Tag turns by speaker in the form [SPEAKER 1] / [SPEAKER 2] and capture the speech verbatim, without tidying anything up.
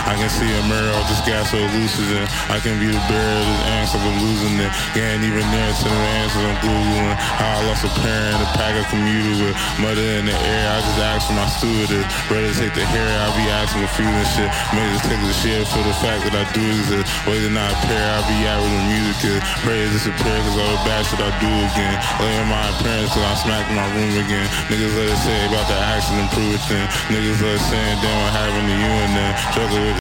[SPEAKER 1] I can see a mirror off this gas so lucid. I can be the bearer of this answer, I'm losing it. You ain't even near to the answers, I'm Googling. How I lost a parent, a pack of commuter with mother in the air. I just asked for my stewardess. Rather take the hair, I be asking confusing shit. May just take the shit for the fact that I do exist. Waiting not a pair, I be out with the music kid. Pray to disappear cause all the bad shit I do again. Laying my appearance till I smack in my room again. Niggas let it say about the action and prove it then. Niggas let it saying damn what happened to you and then struggle with